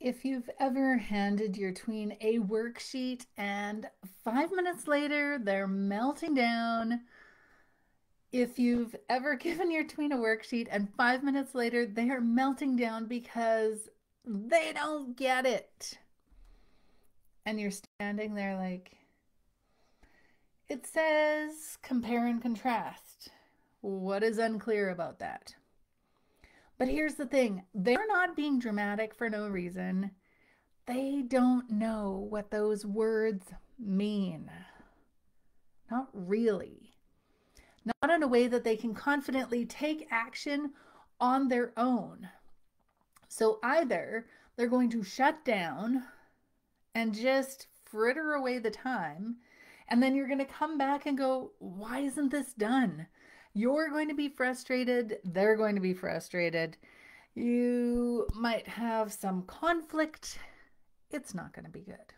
If you've ever handed your tween a worksheet and 5 minutes later they're melting down, if you've ever given your tween a worksheet and 5 minutes later they are melting down because they don't get it, and you're standing there like, it says compare and contrast. What is unclear about that? But here's the thing, they're not being dramatic for no reason. They don't know what those words mean. Not really. Not in a way that they can confidently take action on their own. So either they're going to shut down and just fritter away the time, and then you're going to come back and go, why isn't this done? You're going to be frustrated. They're going to be frustrated. You might have some conflict. It's not going to be good.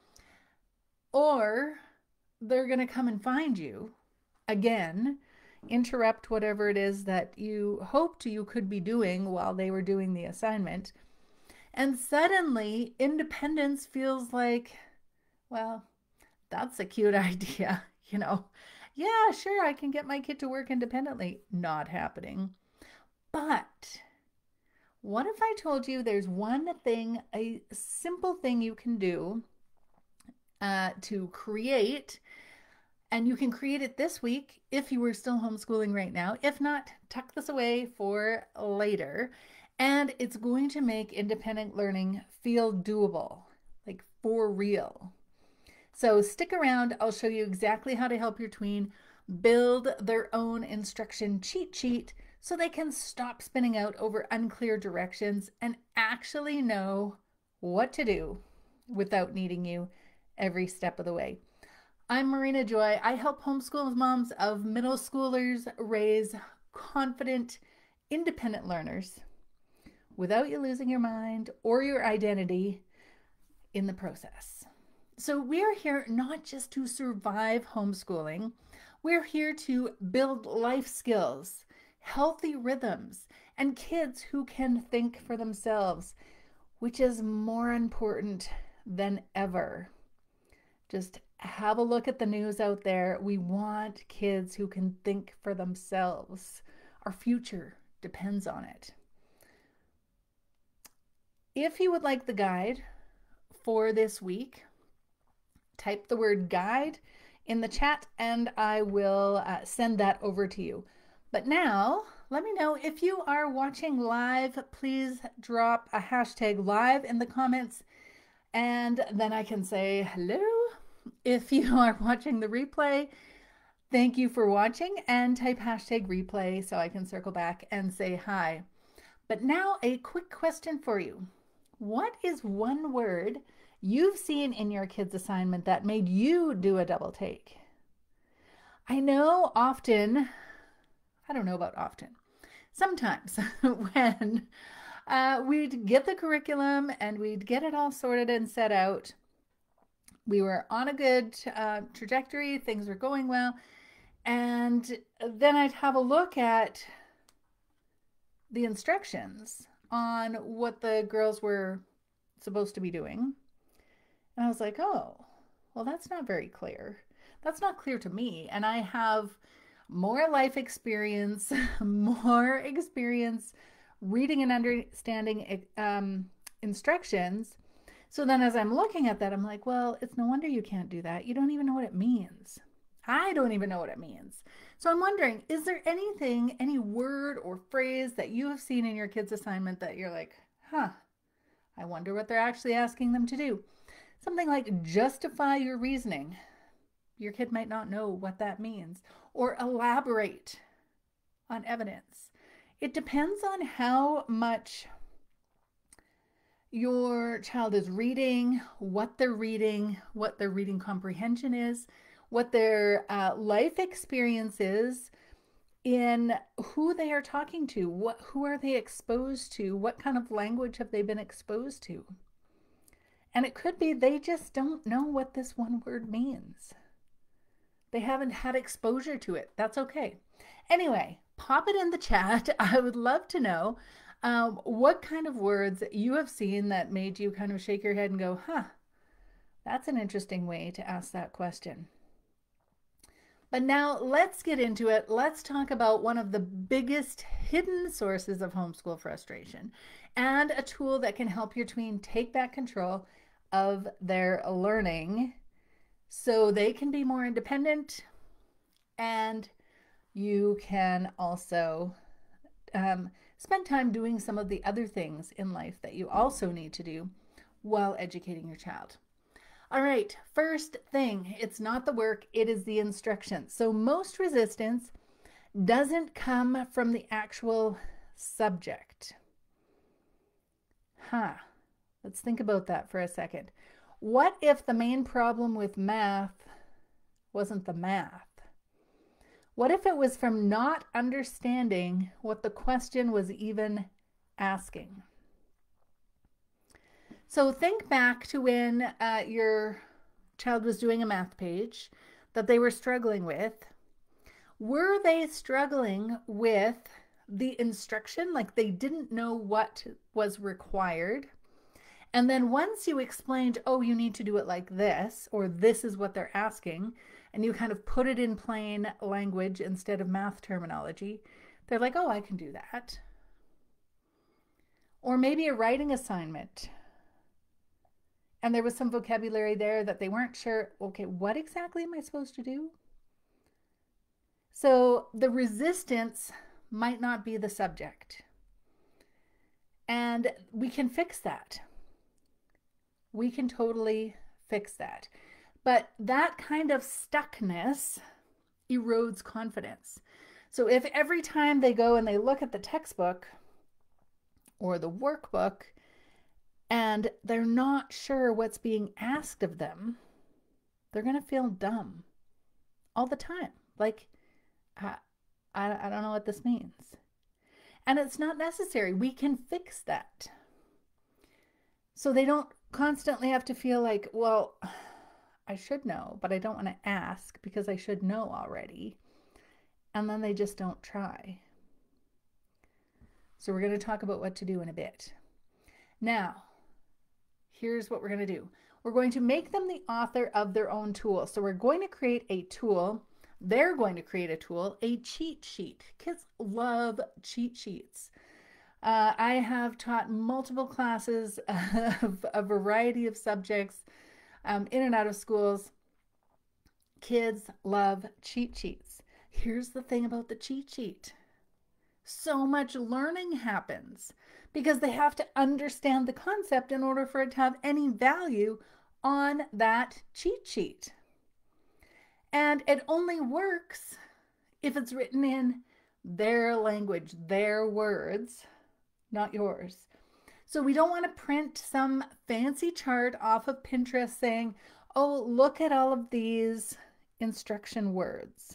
Or they're going to come and find you again, interrupt whatever it is that you hoped you could be doing while they were doing the assignment. And suddenly, independence feels like, well, that's a cute idea. Yeah, sure, I can get my kid to work independently. Not happening. But what if I told you there's one thing, a simple thing you can do to create, and you can create it this week if you were still homeschooling right now. If not, tuck this away for later. And it's going to make independent learning feel doable, like for real. So stick around. I'll show you exactly how to help your tween build their own instruction cheat sheet so they can stop spinning out over unclear directions and actually know what to do without needing you every step of the way. I'm Marina Joy. I help homeschool moms of middle schoolers raise confident, independent learners without you losing your mind or your identity in the process. So we're here not just to survive homeschooling, we're here to build life skills, healthy rhythms, and kids who can think for themselves, which is more important than ever. Just have a look at the news out there. We want kids who can think for themselves. Our future depends on it. If you would like the guide for this week, type the word guide in the chat and I will send that over to you. But now, let me know if you are watching live. Please drop a hashtag live in the comments and then I can say hello. If you are watching the replay, thank you for watching, and type hashtag replay so I can circle back and say hi. But now a quick question for you. What is one word you've seen in your kids' assignment that made you do a double take? I know often, I don't know about often, sometimes when we'd get the curriculum and we'd get it all sorted and set out, we were on a good trajectory, things were going well, and then I'd have a look at the instructions on what the girls were supposed to be doing. And I was like, oh, well, that's not very clear. That's not clear to me. And I have more life experience, more experience reading and understanding instructions. So then as I'm looking at that, I'm like, well, it's no wonder you can't do that. You don't even know what it means. I don't even know what it means. So I'm wondering, is there anything, any word or phrase that you have seen in your kids' assignment that you're like, huh, I wonder what they're actually asking them to do? Something like justify your reasoning. Your kid might not know what that means. Or elaborate on evidence. It depends on how much your child is reading, what their reading comprehension is, what their life experience is, in who they are talking to, who are they exposed to, what kind of language have they been exposed to. And it could be they just don't know what this one word means. They haven't had exposure to it. That's okay. Anyway, pop it in the chat. I would love to know. What kind of words you have seen that made you kind of shake your head and go, huh, that's an interesting way to ask that question. But now let's get into it. Let's talk about one of the biggest hidden sources of homeschool frustration and a tool that can help your tween take back control of their learning so they can be more independent, and you can also spend time doing some of the other things in life that you also need to do while educating your child. All right, first thing, it's not the work, it is the instruction. So most resistance doesn't come from the actual subject. Let's think about that for a second. What if the main problem with math wasn't the math? What if it was from not understanding what the question was even asking? So think back to when your child was doing a math page that they were struggling with. Were they struggling with the instruction, like they didn't know what was required? And then once you explained, oh, you need to do it like this, or this is what they're asking, and you kind of put it in plain language instead of math terminology, they're like, oh, I can do that. Or maybe a writing assignment, and there was some vocabulary there that they weren't sure, okay, what exactly am I supposed to do? So the resistance might not be the subject. And we can fix that. We can totally fix that. But that kind of stuckness erodes confidence. So if every time they go and they look at the textbook or the workbook and they're not sure what's being asked of them, they're going to feel dumb all the time. Like, I don't know what this means. And it's not necessary. We can fix that. So they don't constantly have to feel like, well, I should know, but I don't want to ask because I should know already. And then they just don't try. So we're going to talk about what to do in a bit. Now, here's what we're going to do. We're going to make them the author of their own tool. So we're going to create a tool. They're going to create a tool, a cheat sheet. Kids love cheat sheets. I have taught multiple classes of a variety of subjects in and out of schools. Kids love cheat sheets. Here's the thing about the cheat sheet. So much learning happens because they have to understand the concept in order for it to have any value on that cheat sheet. And it only works if it's written in their language, their words, not yours. So we don't want to print some fancy chart off of Pinterest saying, oh, look at all of these instruction words.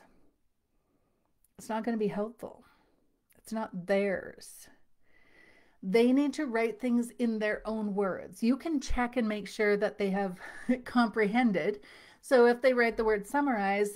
It's not going to be helpful. It's not theirs. They need to write things in their own words. You can check and make sure that they have comprehended. So if they write the word summarize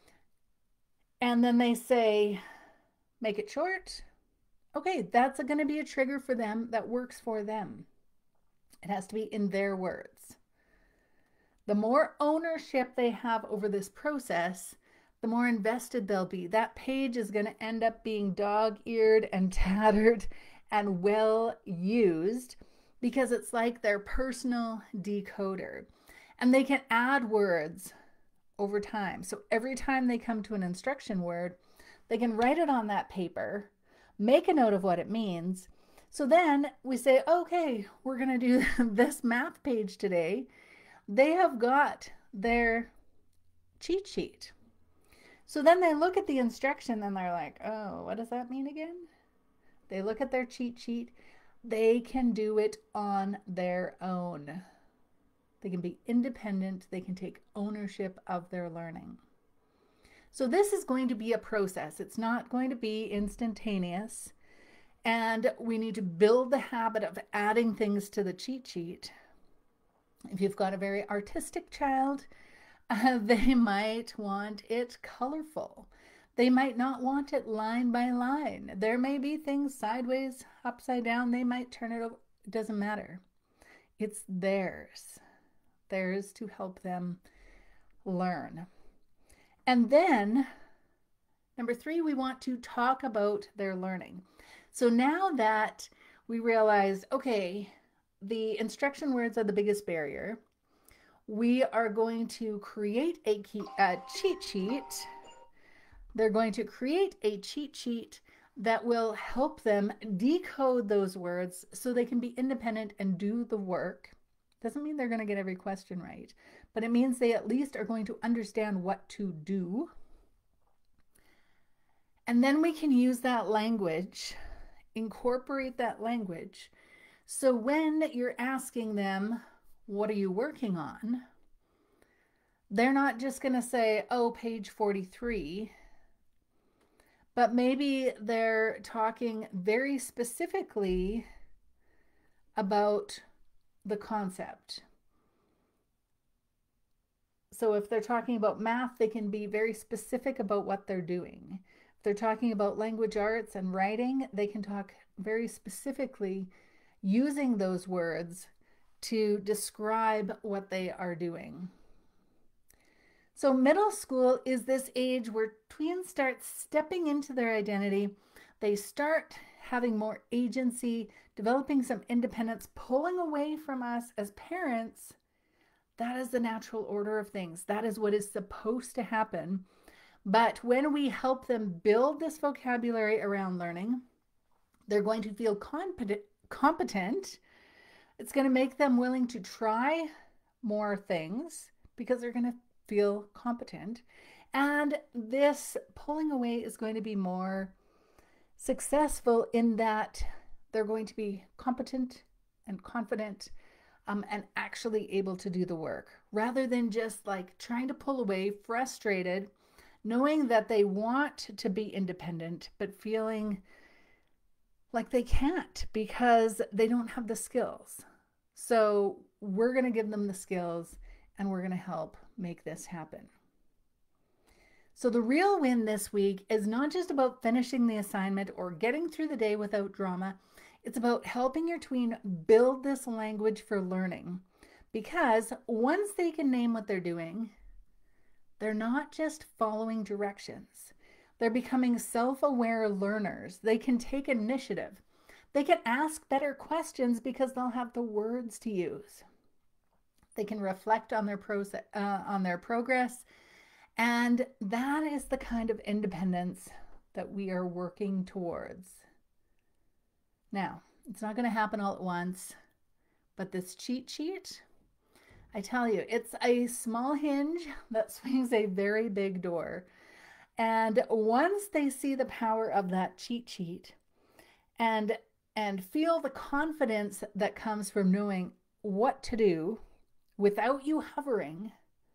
and then they say, make it short, okay, that's going to be a trigger for them that works for them. It has to be in their words. The more ownership they have over this process, the more invested they'll be. That page is going to end up being dog-eared and tattered and well used because it's like their personal decoder. And they can add words over time. So every time they come to an instruction word, they can write it on that paper, make a note of what it means. So then we say, okay, we're going to do this math page today. They have got their cheat sheet. So then they look at the instruction and they're like, oh, what does that mean again? They look at their cheat sheet. They can do it on their own. They can be independent. They can take ownership of their learning. So this is going to be a process. It's not going to be instantaneous. And we need to build the habit of adding things to the cheat sheet. If you've got a very artistic child, they might want it colorful. They might not want it line by line. There may be things sideways, upside down. They might turn it over. It doesn't matter. It's theirs. Theirs to help them learn. And then, number 3, we want to talk about their learning. So now that we realize, okay, the instruction words are the biggest barrier, we are going to create a cheat sheet. They're going to create a cheat sheet that will help them decode those words so they can be independent and do the work. Doesn't mean they're going to get every question right, but it means they at least are going to understand what to do. And then we can use that language, incorporate that language. So when you're asking them, what are you working on? They're not just going to say, oh, page 43. But maybe they're talking very specifically about the concept. So if they're talking about math, they can be very specific about what they're doing. If they're talking about language arts and writing, they can talk very specifically using those words to describe what they are doing. So middle school is this age where tweens start stepping into their identity. They start having more agency, developing some independence, pulling away from us as parents. That is the natural order of things. That is what is supposed to happen. But when we help them build this vocabulary around learning, they're going to feel competent. It's going to make them willing to try more things because they're going to feel competent. And this pulling away is going to be more successful in that they're going to be competent and confident and actually able to do the work rather than just like trying to pull away, frustrated, knowing that they want to be independent, but feeling like they can't because they don't have the skills. So we're going to give them the skills and we're going to help make this happen. So the real win this week is not just about finishing the assignment or getting through the day without drama. It's about helping your tween build this language for learning. Because once they can name what they're doing, they're not just following directions. They're becoming self-aware learners. They can take initiative. They can ask better questions because they'll have the words to use. They can reflect on their progress. And that is the kind of independence that we are working towards. Now, it's not going to happen all at once, but this cheat sheet, I tell you, it's a small hinge that swings a very big door. And once they see the power of that cheat sheet and feel the confidence that comes from knowing what to do without you hovering,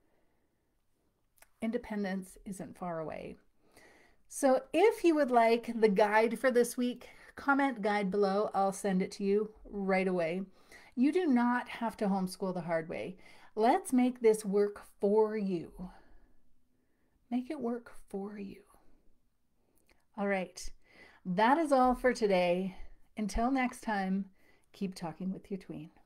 independence isn't far away. So if you would like the guide for this week, comment guide below. I'll send it to you right away. You do not have to homeschool the hard way. Let's make this work for you. Make it work for you. All right, that is all for today. Until next time, keep talking with your tween.